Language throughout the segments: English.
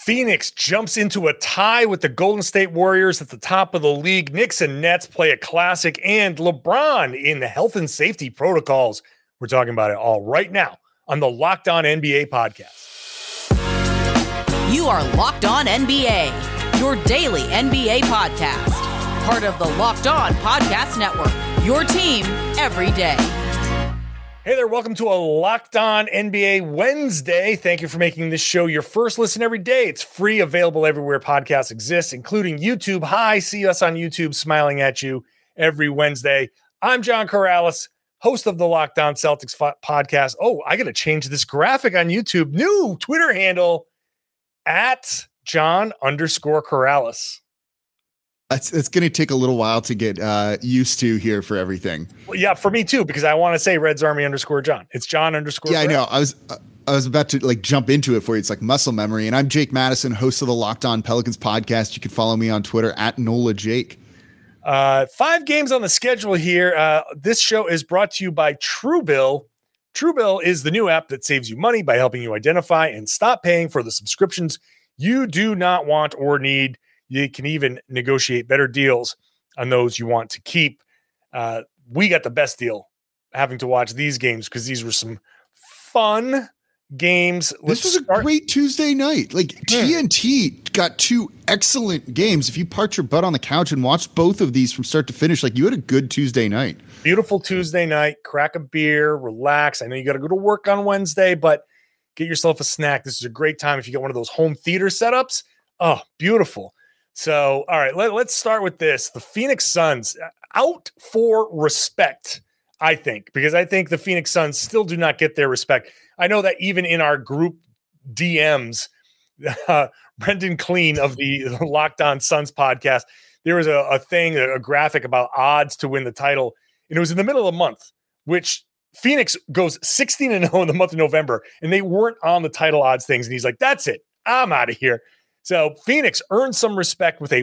Phoenix jumps into a tie with the Golden State Warriors at the top of the league. Knicks and Nets play a classic, and LeBron in the health and safety protocols. We're talking about it all right now on the Locked On NBA podcast. You are Locked On NBA, your daily NBA podcast. Part of the Locked On Podcast Network, your team every day. Hey there, welcome to a Locked On NBA Wednesday. Thank you for making this show your first listen every day. It's free, available everywhere podcasts exist, including YouTube. Hi, see us on YouTube smiling at you every Wednesday. I'm John Corrales, host of the Locked On Celtics podcast. Oh, I got to change this graphic on YouTube. New Twitter handle at John_Corrales. It's going to take a little while to get used to here for everything. Well, yeah, for me too, because I want to say Reds Army _John. It's John _ Yeah, I know. I was about to jump into it for you. It's like muscle memory. And I'm Jake Madison, host of the Locked On Pelicans podcast. You can follow me on Twitter at NolaJake. 5 games on the schedule here. This show is brought to you by Truebill. Truebill is the new app that saves you money by helping you identify and stop paying for the subscriptions you do not want or need. You can even negotiate better deals on those you want to keep. We got the best deal having to watch these games because these were some fun games. This was a great Tuesday night. TNT got 2 excellent games. If you parked your butt on the couch and watched both of these from start to finish, you had a good Tuesday night. Beautiful Tuesday night. Crack a beer, relax. I know you got to go to work on Wednesday, but get yourself a snack. This is a great time if you get one of those home theater setups. Oh, beautiful. So, all right, let's start with this. The Phoenix Suns out for respect, I think, because I think the Phoenix Suns still do not get their respect. I know that even in our group DMs, Brendan Clean of the Locked On Suns podcast, there was a graphic about odds to win the title, and it was in the middle of the month, which Phoenix goes 16-0 in the month of November, and they weren't on the title odds things, and he's like, that's it. I'm out of here. So Phoenix earned some respect with a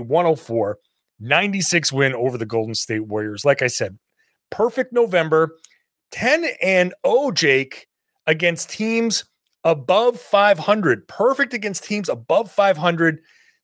104-96 win over the Golden State Warriors. Like I said, perfect November, 10-0, Jake, against teams above 500. Perfect against teams above 500.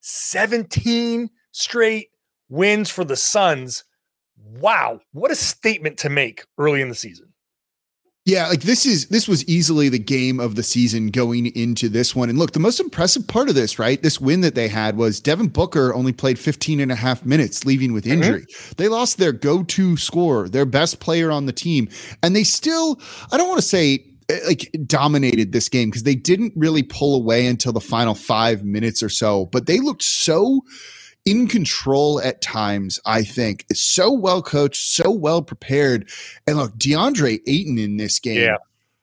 17 straight wins for the Suns. Wow, what a statement to make early in the season. Yeah, this was easily the game of the season going into this one. And look, the most impressive part of this, right? This win that they had was Devin Booker only played 15 and a half minutes, leaving with injury. Mm-hmm. They lost their go-to scorer, their best player on the team. And they still, I don't want to say dominated this game because they didn't really pull away until the final 5 minutes or so, but they looked so in control at times, I think. Is so well coached, so well prepared. And look, DeAndre Ayton in this game,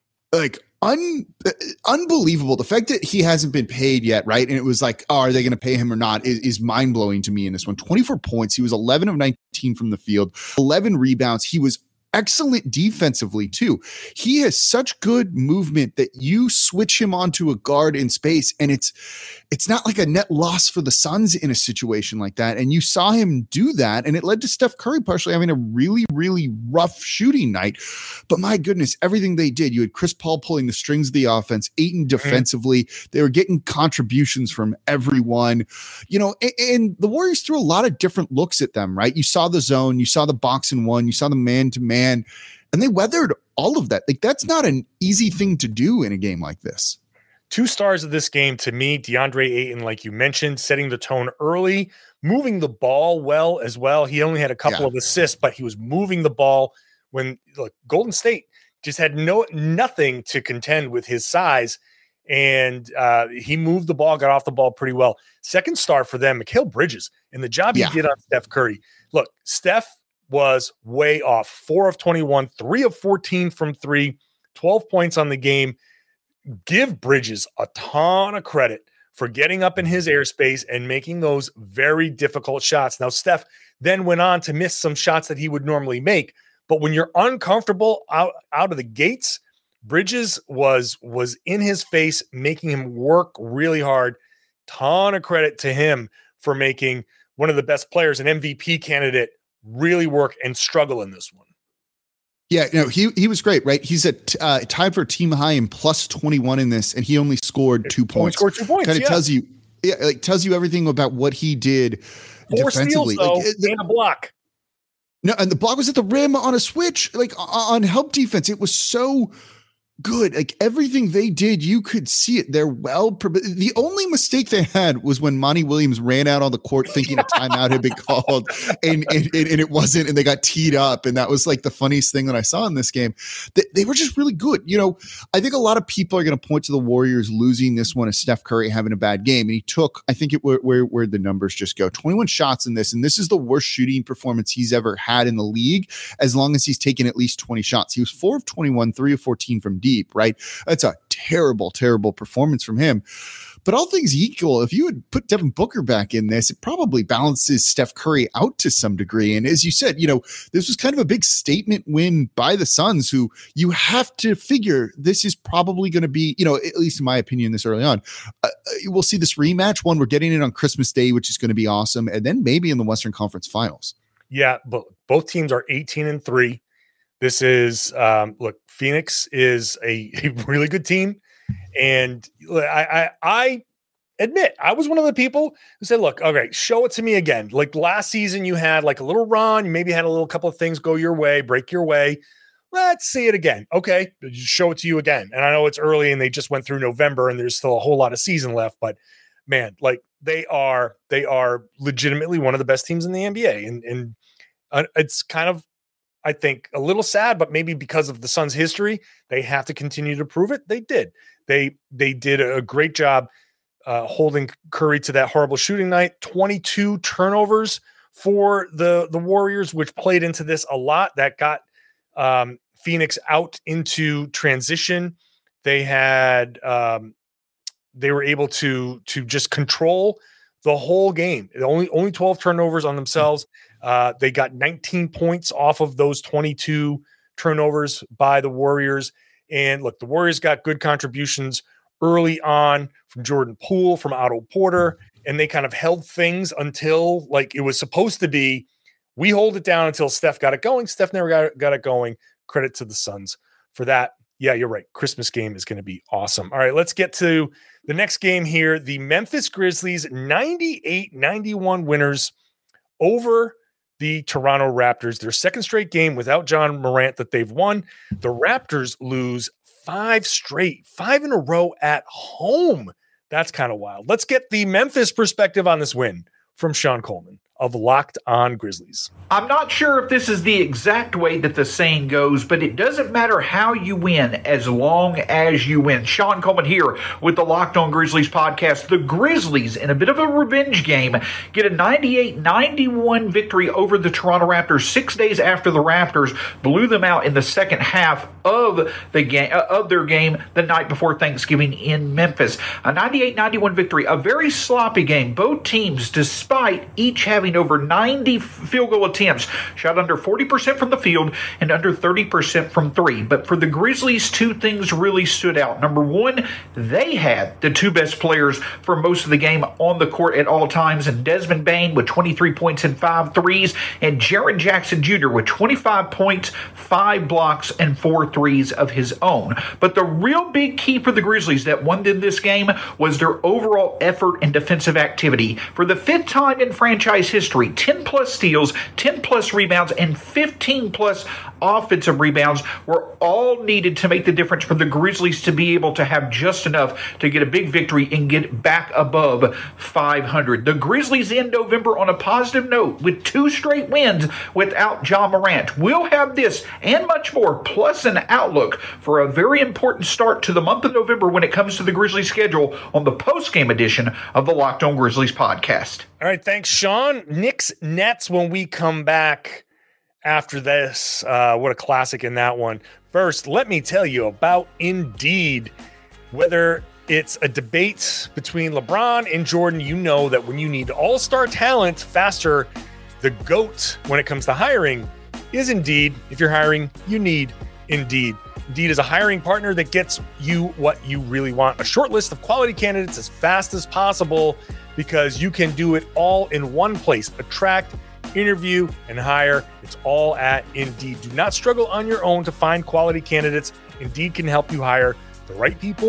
unbelievable. The fact that he hasn't been paid yet, right? And it was are they going to pay him or not is mind-blowing to me in this one. 24 points. He was 11 of 19 from the field, 11 rebounds. He was excellent defensively too. He has such good movement that you switch him onto a guard in space, and it's not like a net loss for the Suns in a situation like that. And you saw him do that, and it led to Steph Curry partially having a really, really rough shooting night. But my goodness, everything they did, you had Chris Paul pulling the strings of the offense, Ayton defensively. They were getting contributions from everyone, and the Warriors threw a lot of different looks at them, right? You saw the zone, you saw the box and one, you saw the man-to-man, and they weathered all of that. That's not an easy thing to do in a game like this. 2 stars of this game to me, DeAndre Ayton, like you mentioned, setting the tone early, moving the ball well as well. He only had a couple of assists, but he was moving the ball when Golden State just had nothing to contend with his size. And he moved the ball, got off the ball pretty well. Second star for them, Mikal Bridges, and the job he did on Steph Curry. Look, Steph was way off. 4 of 21, 3 of 14 from 3, 12 points on the game. Give Bridges a ton of credit for getting up in his airspace and making those very difficult shots. Now, Steph then went on to miss some shots that he would normally make. But when you're uncomfortable out of the gates, Bridges was in his face, making him work really hard. Ton of credit to him for making one of the best players, an MVP candidate, really work and struggle in this one. Yeah, he was great, right? He's tied for team high in plus 21 in this, and he only scored 2 points. Scored 2 points. Kind of tells you Yeah, like tells you everything about what he did 4 defensively. steals, though, like, and a block. No, and the block was at the rim on a switch, like on help defense. It was so good. Like everything they did, you could see it. They're the only mistake they had was when Monty Williams ran out on the court thinking a timeout had been called and it wasn't, and they got teed up. And that was like the funniest thing that I saw in this game. They were just really good. You know, I think a lot of people are going to point to the Warriors losing this one as Steph Curry having a bad game. And he took, I think where the numbers just go, 21 shots in this. And this is the worst shooting performance he's ever had in the league, as long as he's taken at least 20 shots. He was 4 of 21, 3 of 14 from deep, right? That's a terrible, terrible performance from him. But all things equal, if you had put Devin Booker back in this, it probably balances Steph Curry out to some degree. And as you said, you know, this was kind of a big statement win by the Suns, who you have to figure this is probably going to be, you know, at least in my opinion, this early on, we'll see this rematch. One, we're getting it on Christmas Day, which is going to be awesome. And then maybe in the Western Conference Finals. Yeah, but both teams are 18-3. This is, look, Phoenix is a really good team. And I admit, I was one of the people who said, look, okay, show it to me again. Like last season, you had like a little run. You maybe had a little couple of things go your way, break your way. Let's see it again. Okay, show it to you again. And I know it's early and they just went through November and there's still a whole lot of season left. But man, like they are legitimately one of the best teams in the NBA. And it's kind of, I think, a little sad, but maybe because of the Suns' history, they have to continue to prove it. They did. They did a great job holding Curry to that horrible shooting night. 22 turnovers for the Warriors, which played into this a lot. That got Phoenix out into transition. They had they were able to just control the whole game. Only 12 turnovers on themselves. They got 19 points off of those 22 turnovers by the Warriors. And look, the Warriors got good contributions early on from Jordan Poole, from Otto Porter, and they kind of held things until like it was supposed to be. We hold it down until Steph got it going. Steph never got it going. Credit to the Suns for that. Yeah, you're right. Christmas game is going to be awesome. All right, let's get to the next game here. The Memphis Grizzlies 98-91 winners over the Toronto Raptors. Their second straight game without Ja Morant that they've won. The Raptors lose 5 in a row at home. That's kind of wild. Let's get the Memphis perspective on this win from Sean Coleman of Locked On Grizzlies. I'm not sure if this is the exact way that the saying goes, but it doesn't matter how you win as long as you win. Sean Coleman here with the Locked On Grizzlies podcast. The Grizzlies, in a bit of a revenge game, get a 98-91 victory over the Toronto Raptors 6 days after the Raptors blew them out in the second half of the game of their game the night before Thanksgiving in Memphis. A 98-91 victory, a very sloppy game. Both teams, despite each having over 90 field goal attempts, shot under 40% from the field and under 30% from three. But for the Grizzlies, two things really stood out. Number one, they had the two best players for most of the game on the court at all times, and Desmond Bane with 23 points and 5 threes, and Jaren Jackson Jr. with 25 points, 5 blocks, and 4 threes of his own. But the real big key for the Grizzlies that won in this game was their overall effort and defensive activity. For the 5th time in franchise history, 10 plus steals, 10 plus rebounds, and 15 plus offensive rebounds were all needed to make the difference for the Grizzlies to be able to have just enough to get a big victory and get back above 500. The Grizzlies end November on a positive note with 2 straight wins without Ja Morant. We'll have this and much more, plus an outlook for a very important start to the month of November when it comes to the Grizzlies schedule on the post-game edition of the Locked On Grizzlies podcast. All right, thanks, Sean. Knicks Nets when we come back after this. What a classic in that one. First, let me tell you about Indeed. Whether it's a debate between LeBron and Jordan, you know that when you need all-star talent faster, the GOAT when it comes to hiring is Indeed. If you're hiring, you need Indeed. Indeed is a hiring partner that gets you what you really want, a short list of quality candidates as fast as possible, because you can do it all in one place. Attract, interview, and hire. It's all at Indeed. Do not struggle on your own to find quality candidates. Indeed can help you hire the right people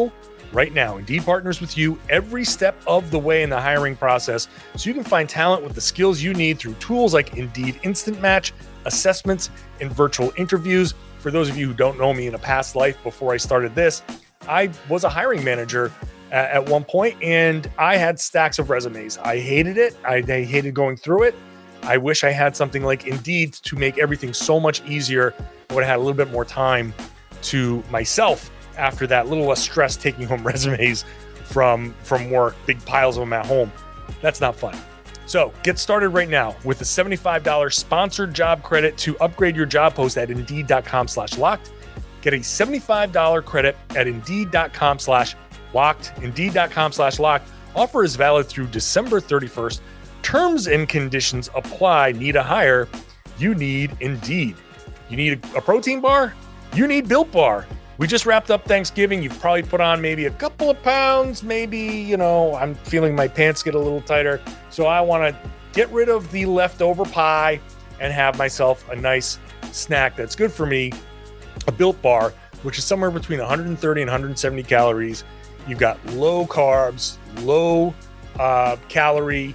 right now. Indeed partners with you every step of the way in the hiring process so you can find talent with the skills you need through tools like Indeed Instant Match, assessments, and virtual interviews. For those of you who don't know me in a past life before I started this, I was a hiring manager at one point, and I had stacks of resumes. I hated it. I hated going through it. I wish I had something like Indeed to make everything so much easier. I would have had a little bit more time to myself after that, a little less stress taking home resumes from work, big piles of them at home. That's not fun. So get started right now with a $75 sponsored job credit to upgrade your job post at Indeed.com/locked. Get a $75 credit at Indeed.com/locked. Indeed.com/locked. Offer is valid through December 31st. Terms and conditions apply. Need a hire? You need Indeed. You need a protein bar? You need Built Bar. We just wrapped up Thanksgiving. You've probably put on maybe a couple of pounds. Maybe, I'm feeling my pants get a little tighter. So I want to get rid of the leftover pie and have myself a nice snack that's good for me. A Built Bar, which is somewhere between 130 and 170 calories. You've got low carbs, low calorie,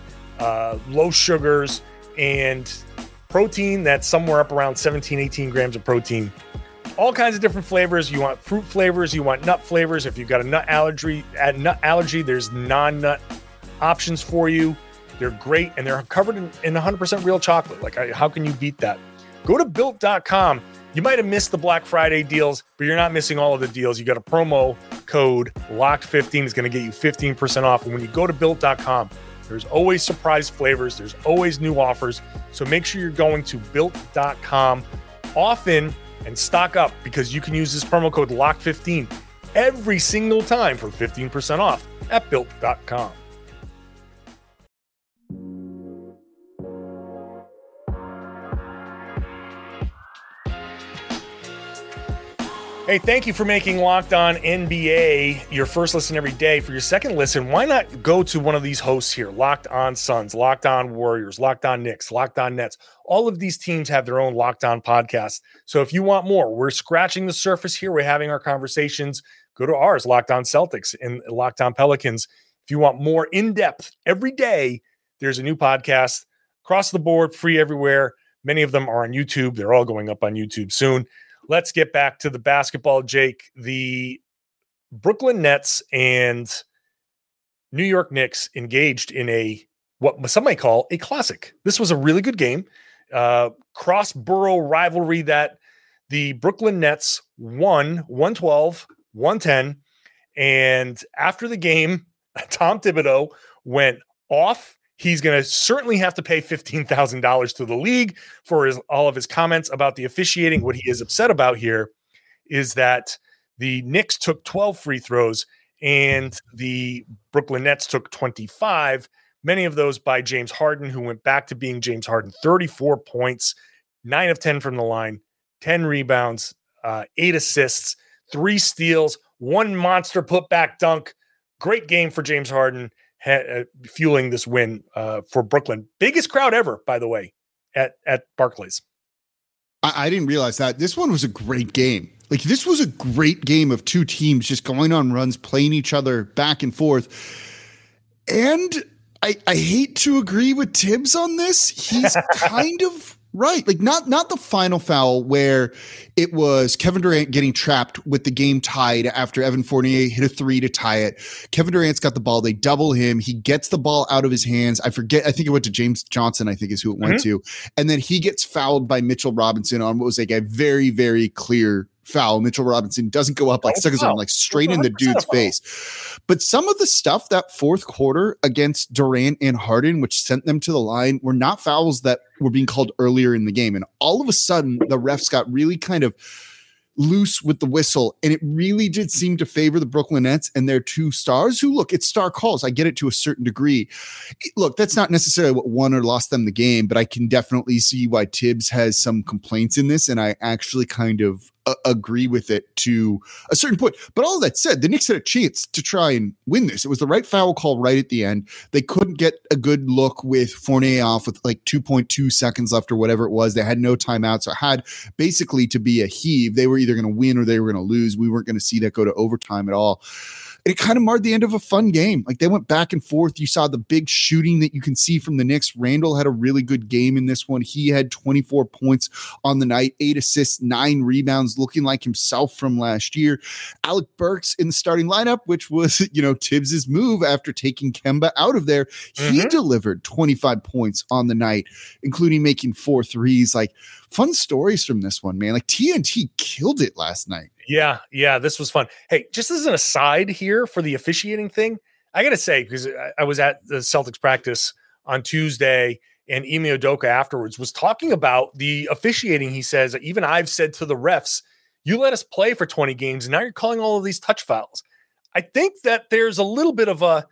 low sugars, and protein that's somewhere up around 17, 18 grams of protein. All kinds of different flavors. You want fruit flavors, you want nut flavors. If you've got a nut allergy, there's non-nut options for you. They're great, and they're covered in 100% real chocolate. How can you beat that? Go to Built.com. You might have missed the Black Friday deals, but you're not missing all of the deals. You got a promo code LOCKED15 is going to get you 15% off. And when you go to Built.com, there's always surprise flavors. There's always new offers. So make sure you're going to Built.com often and stock up, because you can use this promo code LOCK15 every single time for 15% off at Built.com. Hey, thank you for making Locked On NBA your first listen every day. For your second listen, why not go to one of these hosts here? Locked On Suns, Locked On Warriors, Locked On Knicks, Locked On Nets. All of these teams have their own Locked On podcasts. So if you want more, we're scratching the surface here. We're having our conversations. Go to ours, Locked On Celtics and Locked On Pelicans. If you want more in-depth every day, there's a new podcast across the board, free everywhere. Many of them are on YouTube. They're all going up on YouTube soon. Let's get back to the basketball, Jake. The Brooklyn Nets and New York Knicks engaged in what some might call a classic. This was a really good game. Cross-borough rivalry that the Brooklyn Nets won 112-110. And after the game, Tom Thibodeau went off. He's going to certainly have to pay $15,000 to the league for all of his comments about the officiating. What he is upset about here is that the Knicks took 12 free throws and the Brooklyn Nets took 25, many of those by James Harden, who went back to being James Harden. 34 points, 9 of 10 from the line, 10 rebounds, 8 assists, 3 steals, 1 monster putback dunk. Great game for James Harden. Fueling this win for Brooklyn. Biggest crowd ever, by the way, at Barclays. I didn't realize that. This one was a great game. This was a great game of two teams just going on runs, playing each other back and forth. And I hate to agree with Tibbs on this. He's kind of right. Not the final foul where it was Kevin Durant getting trapped with the game tied after Evan Fournier hit a 3 to tie it. Kevin Durant's got the ball. They double him. He gets the ball out of his hands. I think it went to James Johnson, I think is who it went to. And then he gets fouled by Mitchell Robinson on what was a very, very clear foul. Mitchell Robinson doesn't go up suckers him straight in the dude's face. But some of the stuff that fourth quarter against Durant and Harden, which sent them to the line, were not fouls that were being called earlier in the game. And all of a sudden, the refs got really kind of loose with the whistle, and it really did seem to favor the Brooklyn Nets and their 2 stars who, look, it's star calls. I get it to a certain degree. Look, that's not necessarily what won or lost them the game, but I can definitely see why Tibbs has some complaints in this, and I actually kind of agree with it to a certain point. But all that said, the Knicks had a chance to try and win this. It was the right foul call right at the end. They couldn't get a good look with Fournier off with 2.2 seconds left or whatever it was. They had no timeout, so it had basically to be a heave. They were either going to win or they were going to lose. We weren't going to see that go to overtime at all. it kind of marred the end of a fun game. Like they went back and forth. You saw the big shooting that you can see from the Knicks. Randall had a really good game in this one. He had 24 points on the night, 8 assists, 9 rebounds, looking like himself from last year. Alec Burks in the starting lineup, which was, Tibbs's move after taking Kemba out of there. He delivered 25 points on the night, including making 4 threes. Like fun stories from this one, man. Like TNT killed it last night. Yeah, this was fun. Hey, just as an aside here for the officiating thing, I got to say, because I was at the Celtics practice on Tuesday, and Ime Udoka afterwards was talking about the officiating. He says, even I've said to the refs, you let us play for 20 games, and now you're calling all of these touch fouls. I think that there's a little bit of a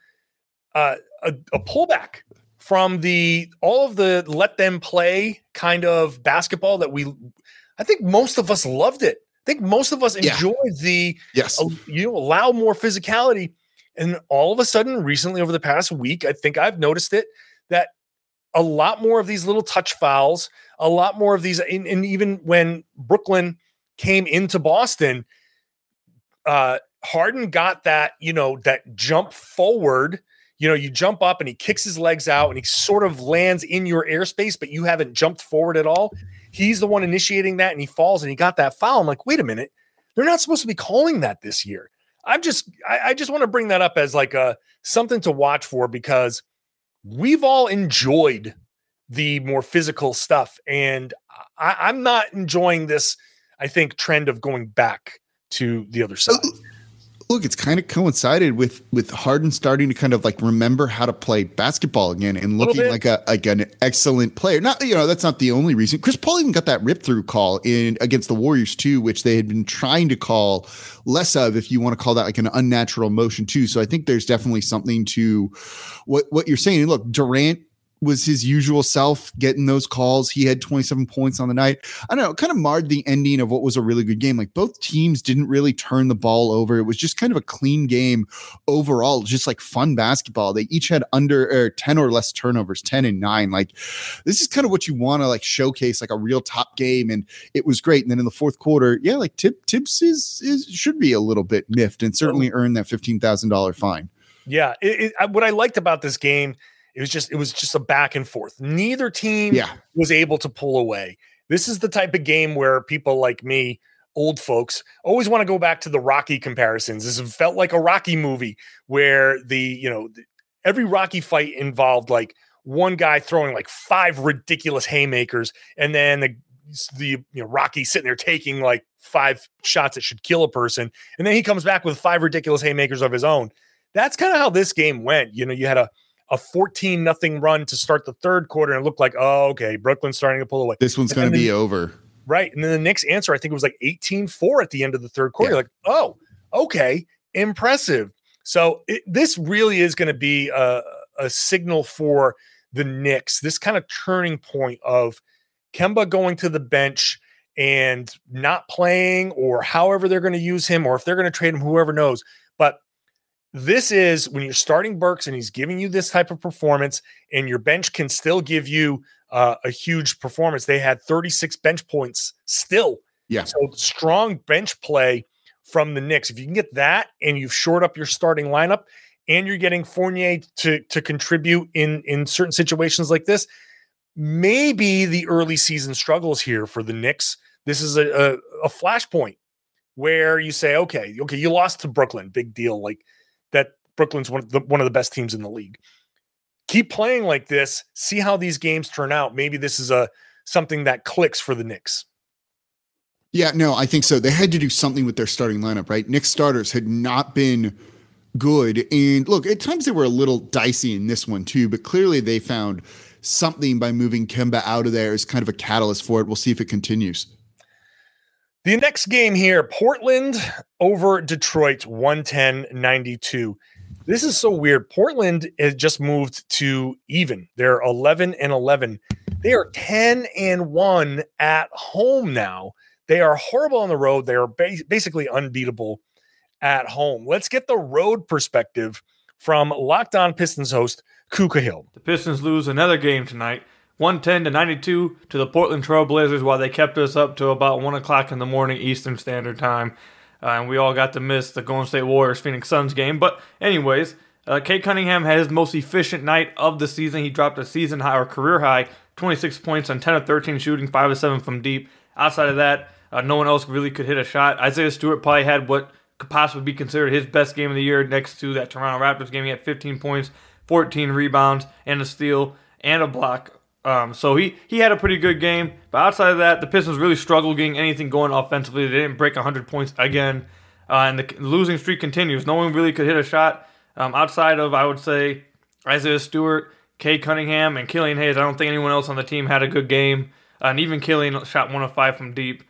pullback from all of the let them play kind of basketball that I think most of us loved it. I think most of us enjoyed allow more physicality. And all of a sudden, recently over the past week, I think I've noticed it, that a lot more of these little touch fouls, a lot more of these, and even when Brooklyn came into Boston, Harden got that, that jump forward. You jump up and he kicks his legs out and he sort of lands in your airspace, but you haven't jumped forward at all. He's the one initiating that and he falls and he got that foul. I'm like, wait a minute. They're not supposed to be calling that this year. I just want to bring that up as like something to watch for, because we've all enjoyed the more physical stuff. And I'm not enjoying this, I think, trend of going back to the other side. Look, it's kind of coincided with Harden starting to kind of like remember how to play basketball again and looking like an excellent player. Not, that's not the only reason. Chris Paul even got that rip through call against the Warriors too, which they had been trying to call less of, if you want to call that like an unnatural motion too. So I think there's definitely something to what you're saying. And look, Durant was his usual self getting those calls. He had 27 points on the night. I don't know, it kind of marred the ending of what was a really good game. Like both teams didn't really turn the ball over. It was just kind of a clean game overall, just like fun basketball. They each had under 10 or less turnovers, 10 and 9. Like this is kind of what you want to like showcase, like a real top game. And it was great. And then in the fourth quarter, like Tibbs should be a little bit miffed and certainly earn that $15,000 fine. Yeah. What I liked about this game, it was just a back and forth. Neither team was able to pull away. This is the type of game where people like me, old folks, always want to go back to the Rocky comparisons. This felt like a Rocky movie where every Rocky fight involved like one guy throwing like 5 ridiculous haymakers, and then the Rocky sitting there taking like 5 shots that should kill a person, and then he comes back with 5 ridiculous haymakers of his own. That's kind of how this game went. You had a 14-0 run to start the third quarter, and it looked like, oh, okay, Brooklyn's starting to pull away. This one's going to be over. Right. And then the Knicks answer, I think it was like 18-4 at the end of the third quarter. Like, oh, okay, impressive. So this really is going to be a signal for the Knicks, this kind of turning point of Kemba going to the bench and not playing, or however they're going to use him, or if they're going to trade him, whoever knows. But this is when you're starting Burks and he's giving you this type of performance, and your bench can still give you a huge performance. They had 36 bench points still. Yeah. So strong bench play from the Knicks. If you can get that and you've shored up your starting lineup and you're getting Fournier to contribute in certain situations like this, maybe the early season struggles here for the Knicks. This is a flashpoint where you say, okay, you lost to Brooklyn, big deal. Like that, Brooklyn's one of the best teams in the league. Keep playing like this. See how these games turn out. Maybe this is something that clicks for the Knicks. Yeah, no, I think so. They had to do something with their starting lineup, right? Knicks starters had not been good. And look, at times they were a little dicey in this one too, but clearly they found something by moving Kemba out of there as kind of a catalyst for it. We'll see if it continues. The next game here, Portland over Detroit, 110-92. This is so weird. Portland has just moved to even. They're 11-11. They are 10-1 at home now. They are horrible on the road. They are basically unbeatable at home. Let's get the road perspective from Locked On Pistons host Kuka Hill. The Pistons lose another game tonight, 110-92 to the Portland Trail Blazers, while they kept us up to about 1 o'clock in the morning Eastern Standard Time. and we all got to miss the Golden State Warriors Phoenix Suns game. But anyways, Cade Cunningham had his most efficient night of the season. He dropped a season high or career high 26 points on 10 of 13 shooting, 5 of 7 from deep. Outside of that, no one else really could hit a shot. Isaiah Stewart probably had what could possibly be considered his best game of the year next to that Toronto Raptors game. He had 15 points, 14 rebounds, and a steal, and a block. So he had a pretty good game. But outside of that, the Pistons really struggled getting anything going offensively. They didn't break 100 points again. And the losing streak continues. No one really could hit a shot outside of, I would say, Isaiah Stewart, Cade Cunningham, and Killian Hayes. I don't think anyone else on the team had a good game. And even Killian shot 1 of 5 from deep.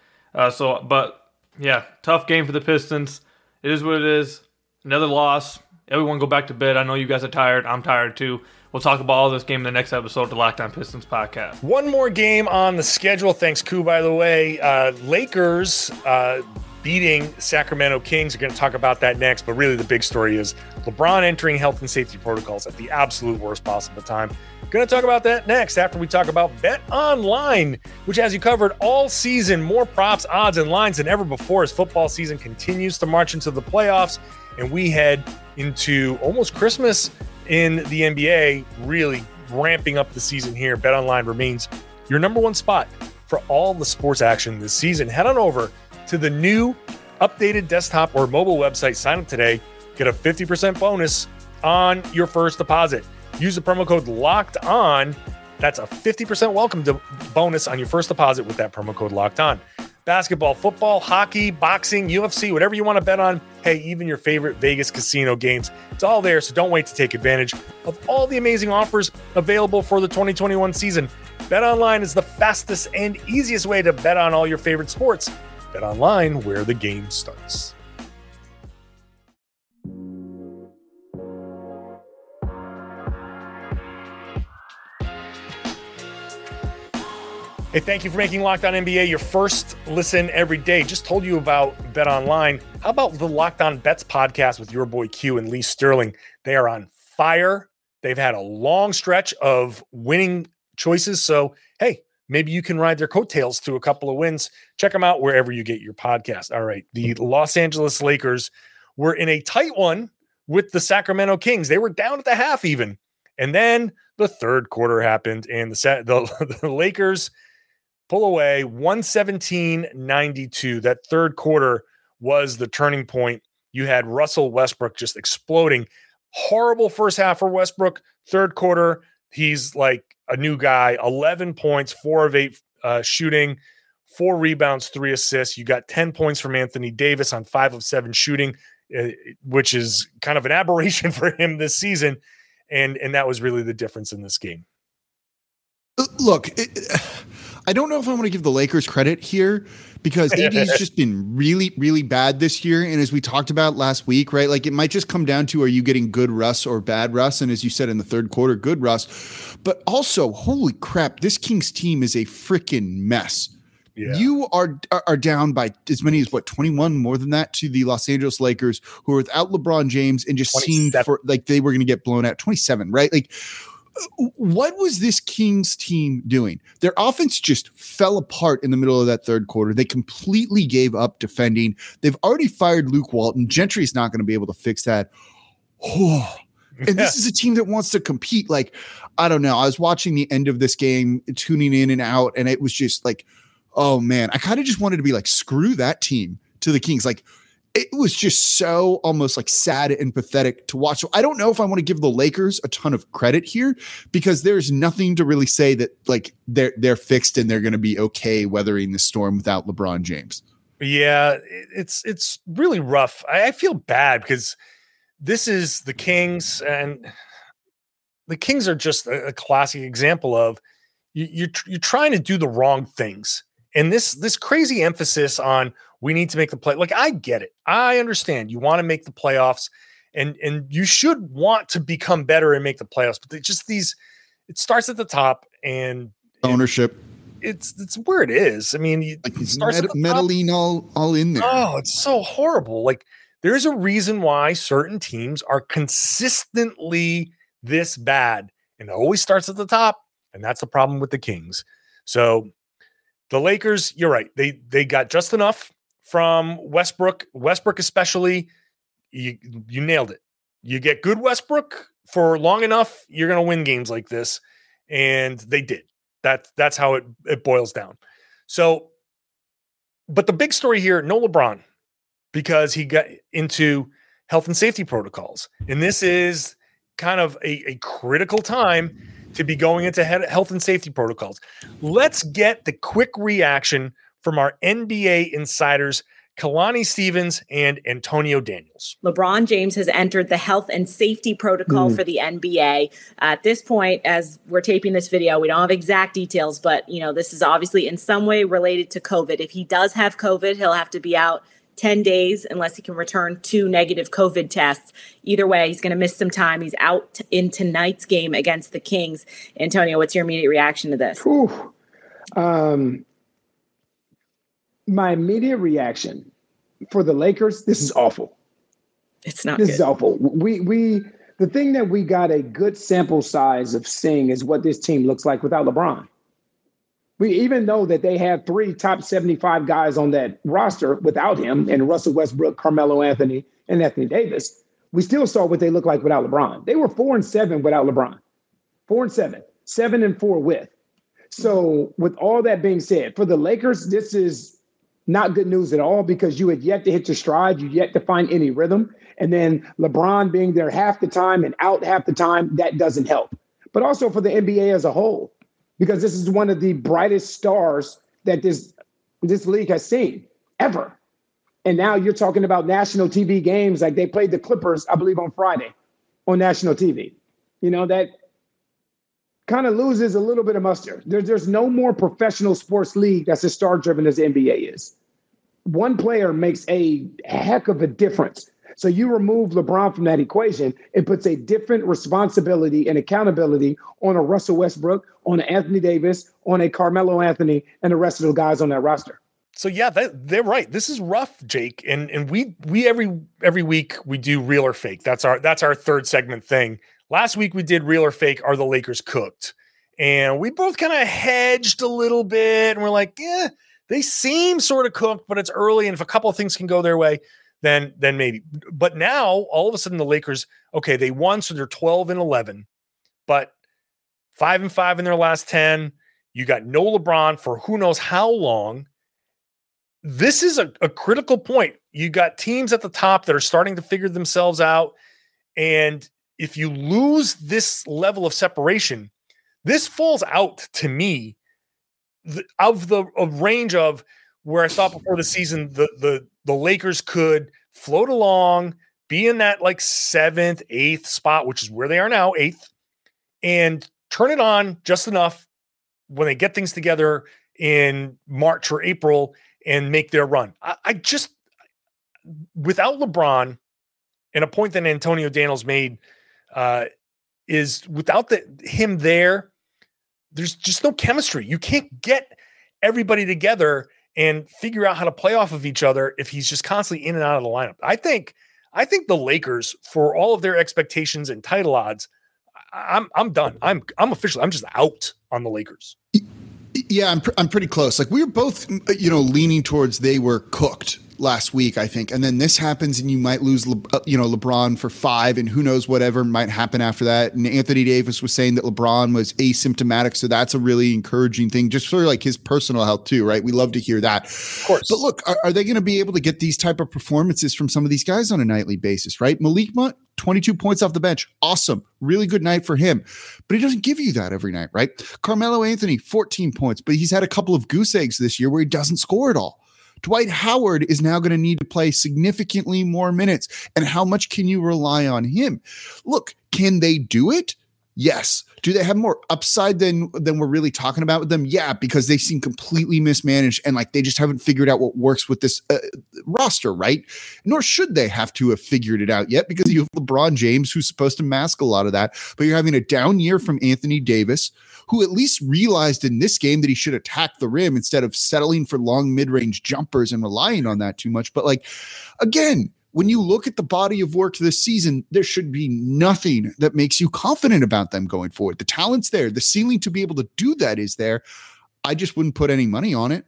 But yeah, tough game for the Pistons. It is what it is. Another loss. Everyone go back to bed. I know you guys are tired. I'm tired too. We'll talk about all this game in the next episode of the Locked On Pistons podcast. One more game on the schedule. Thanks, Koo, by the way. Lakers beating Sacramento Kings. We're going to talk about that next, but really the big story is LeBron entering health and safety protocols at the absolute worst possible time. Going to talk about that next after we talk about Bet Online, which has you covered all season. More props, odds, and lines than ever before as football season continues to march into the playoffs, and we head into almost Christmas in the NBA, really ramping up the season here. Bet Online remains your number one spot for all the sports action this season. Head on over to the new updated desktop or mobile website. Sign up today. Get a 50% bonus on your first deposit. Use the promo code Locked On. That's a 50% welcome bonus on your first deposit with that promo code Locked On. Basketball, football, hockey, boxing, UFC, whatever you want to bet on. Hey, even your favorite Vegas casino games. It's all there, so don't wait to take advantage of all the amazing offers available for the 2021 season. Bet Online is the fastest and easiest way to bet on all your favorite sports. Bet Online, where the game starts. Hey, thank you for making Locked On NBA your first listen every day. Just told you about Bet Online. How about the Locked On Bets podcast with your boy Q and Lee Sterling? They are on fire. They've had a long stretch of winning choices. So, hey, maybe you can ride their coattails to a couple of wins. Check them out wherever you get your podcast. All right, the Los Angeles Lakers were in a tight one with the Sacramento Kings. They were down at the half even. And then the third quarter happened, and the Lakers pull away 117-92. That third quarter was the turning point. You had Russell Westbrook just exploding. Horrible first half for Westbrook. Third quarter, he's like a new guy. 11 points, 4 of 8 shooting, 4 rebounds, 3 assists. You got 10 points from Anthony Davis on 5 of 7 shooting, which is kind of an aberration for him this season. And that was really the difference in this game. Look, I don't know if I want to give the Lakers credit here because AD has just been really, really bad this year. And as we talked about last week, right, like it might just come down to, are you getting good Russ or bad Russ? And as you said in the third quarter, good Russ. But also, holy crap, this Kings team is a freaking mess. Yeah. You are down by as many as 21 more than that to the Los Angeles Lakers, who are without LeBron James and just seemed like they were going to get blown out. 27, right? Like, what was this Kings team doing? Their offense just fell apart in the middle of that third quarter. They completely gave up defending. They've already fired Luke Walton. Gentry's not going to be able to fix that. And this is a team that wants to compete. Like, I don't know. I was watching the end of this game, tuning in and out, and it was just like, oh man, I kind of just wanted to be like, screw that team to the Kings. Like, it was just so almost like sad and pathetic to watch. So I don't know if I want to give the Lakers a ton of credit here because there's nothing to really say that like they're fixed and they're going to be okay weathering the storm without LeBron James. Yeah, it's really rough. I feel bad because this is the Kings, and the Kings are just a classic example of you're trying to do the wrong things. And this crazy emphasis on we need to make the play. Like, I get it. I understand. You want to make the playoffs and you should want to become better and make the playoffs. But it starts at the top and ownership. It's where it is. I mean, it starts meddling all in there. Oh, it's so horrible. Like, there's a reason why certain teams are consistently this bad. And it always starts at the top. And that's the problem with the Kings. So the Lakers, you're right. They got just enough from Westbrook. Westbrook especially, you nailed it. You get good Westbrook for long enough, you're going to win games like this, and they did. That's how it boils down. So, but the big story here, no LeBron, because he got into health and safety protocols. And this is kind of a critical time to be going into health and safety protocols. Let's get the quick reaction from our NBA insiders, Kalani Stevens and Antonio Daniels. LeBron James has entered the health and safety protocol for the NBA. At this point, as we're taping this video, we don't have exact details, but this is obviously in some way related to COVID. If he does have COVID, he'll have to be out 10 days unless he can return 2 negative COVID tests. Either way, he's going to miss some time. He's out in tonight's game against the Kings. Antonio, what's your immediate reaction to this? My immediate reaction for the Lakers, this is awful. It's not This good. is awful. The thing that we got a good sample size of seeing is what this team looks like without LeBron. We even know that they have 3 top 75 guys on that roster without him, and Russell Westbrook, Carmelo Anthony, and Anthony Davis. We still saw what they look like without LeBron. They were 4-7 without LeBron. 4-7, 7-4 with. So with all that being said, for the Lakers, this is not good news at all, because you had yet to hit your stride. You yet to find any rhythm. And then LeBron being there half the time and out half the time, that doesn't help. But also for the NBA as a whole, because this is one of the brightest stars that this league has seen ever. And now you're talking about national TV games. Like they played the Clippers, I believe, on Friday on national TV. That kind of loses a little bit of muster. There's no more professional sports league that's as star-driven as the NBA is. One player makes a heck of a difference. So you remove LeBron from that equation, it puts a different responsibility and accountability on a Russell Westbrook, on an Anthony Davis, on a Carmelo Anthony, and the rest of the guys on that roster. So yeah, they're right. This is rough, Jake. And we every week we do real or fake. That's our third segment thing. Last week we did real or fake. Are the Lakers cooked? And we both kind of hedged a little bit, and we're like, yeah, they seem sort of cooked, but it's early, and if a couple of things can go their way, then maybe. But now all of a sudden the Lakers, okay, they won, so they're 12-11, but 5-5 in their last 10. You got no LeBron for who knows how long. This is a critical point. You got teams at the top that are starting to figure themselves out, and if you lose this level of separation, this falls out to me of the range of where I thought before the season the Lakers could float along, be in that like 7th, 8th spot, which is where they are now, 8th, and turn it on just enough when they get things together in March or April and make their run. I just, without LeBron, and a point that Antonio Daniels made is without him there, there's just no chemistry. You can't get everybody together and figure out how to play off of each other if he's just constantly in and out of the lineup. I think the Lakers, for all of their expectations and title odds, I'm done. I'm officially, I'm just out on the Lakers. Yeah, I'm pretty close. Like we were both, leaning towards they were cooked last week, I think. And then this happens and you might lose, LeBron for 5 and who knows whatever might happen after that. And Anthony Davis was saying that LeBron was asymptomatic. So that's a really encouraging thing just for like his personal health too, right? We love to hear that. Of course. But look, are they going to be able to get these type of performances from some of these guys on a nightly basis, right? Malik Monk, 22 points off the bench. Awesome. Really good night for him. But he doesn't give you that every night, right? Carmelo Anthony, 14 points, but he's had a couple of goose eggs this year where he doesn't score at all. Dwight Howard is now going to need to play significantly more minutes. And how much can you rely on him? Look, can they do it? Yes. Do they have more upside than we're really talking about with them? Yeah, because they seem completely mismanaged and like they just haven't figured out what works with this roster, right? Nor should they have to have figured it out yet because you have LeBron James, who's supposed to mask a lot of that. But you're having a down year from Anthony Davis, who at least realized in this game that he should attack the rim instead of settling for long mid-range jumpers and relying on that too much. But like, again, when you look at the body of work this season, there should be nothing that makes you confident about them going forward. The talent's there. The ceiling to be able to do that is there. I just wouldn't put any money on it.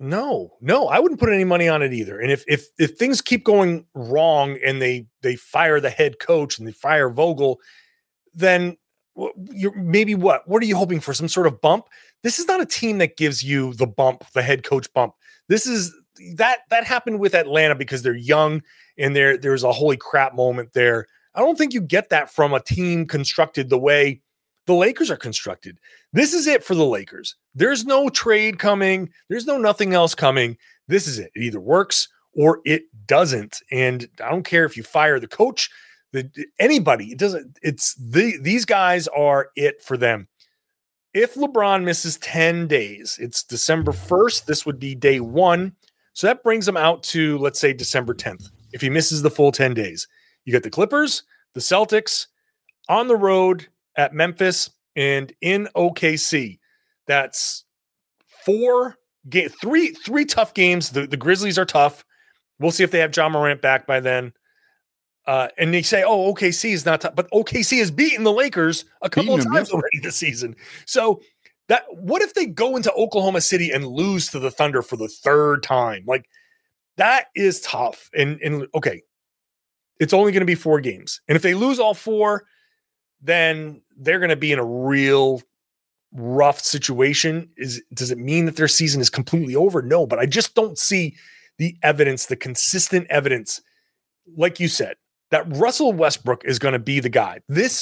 No, I wouldn't put any money on it either. And if things keep going wrong and they fire the head coach and they fire Vogel, then you're maybe what are you hoping for? Some sort of bump? This is not a team that gives you the bump, the head coach bump. This is that happened with Atlanta because they're young and there's a holy crap moment there. I don't think you get that from a team constructed the way the Lakers are constructed. This is it for the Lakers. There's no trade coming. There's no nothing else coming. This is it. It either works or it doesn't. And I don't care if you fire the coach, anybody. It doesn't. These guys are it for them. If LeBron misses 10 days, it's December 1st. This would be day 1. So that brings him out to, let's say, December 10th. If he misses the full 10 days, you got the Clippers, the Celtics on the road at Memphis and in OKC. That's 3 tough games. The Grizzlies are tough. We'll see if they have John Morant back by then. And they say, oh, OKC is not tough. But OKC has beaten the Lakers a couple of times already this season. So what if they go into Oklahoma City and lose to the Thunder for the 3rd time? Like, that is tough. And okay, it's only going to be 4 games. And if they lose all 4, then they're going to be in a real rough situation. Does it mean that their season is completely over? No, but I just don't see the evidence, the consistent evidence, like you said, that Russell Westbrook is going to be the guy.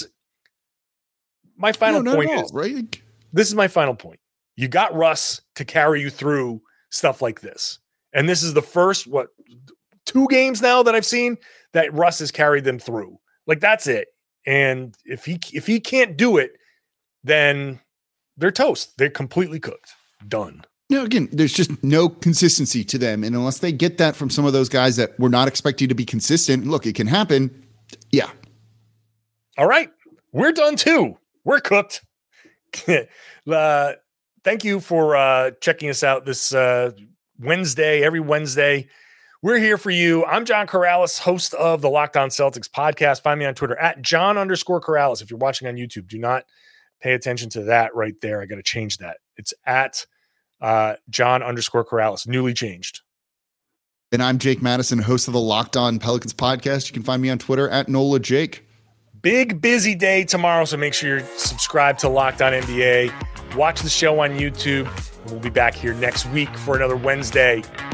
My final point is, right? This is my final point. You got Russ to carry you through stuff like this. And this is the first, 2 games now that I've seen that Russ has carried them through. Like, that's it. And if he can't do it, then they're toast. They're completely cooked. Done. No, again, there's just no consistency to them. And unless they get that from some of those guys that we're not expecting to be consistent, look, it can happen. Yeah. All right. We're done too. We're cooked. Thank you for checking us out this Wednesday, every Wednesday. We're here for you. I'm John Corrales, host of the Locked On Celtics podcast. Find me on Twitter at John_Corrales. If you're watching on YouTube, do not pay attention to that right there. I got to change that. It's at John_Corrales, newly changed. And I'm Jake Madison, host of the Locked On Pelicans podcast. You can find me on Twitter at Nola Jake. Big busy day tomorrow, so make sure you're subscribed to Locked On NBA. Watch the show on YouTube. We'll be back here next week for another Wednesday